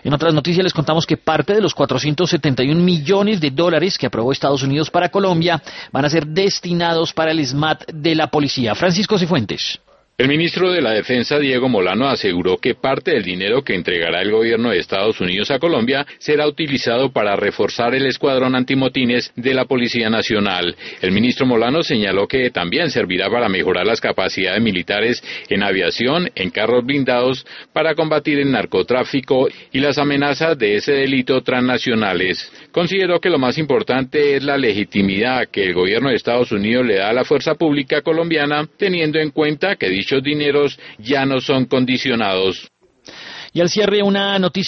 En otras noticias les contamos que parte de los 471 millones de dólares que aprobó Estados Unidos para Colombia van a ser destinados para el SMAT de la policía. Francisco Cifuentes. El ministro de la Defensa, Diego Molano, aseguró que parte del dinero que entregará el gobierno de Estados Unidos a Colombia será utilizado para reforzar el escuadrón antimotines de la Policía Nacional. El ministro Molano señaló que también servirá para mejorar las capacidades militares en aviación, en carros blindados, para combatir el narcotráfico y las amenazas de ese delito transnacionales. Consideró que lo más importante es la legitimidad que el gobierno de Estados Unidos le da a la fuerza pública colombiana, teniendo en cuenta que dichos dineros ya no son condicionados. Y al cierre una noticia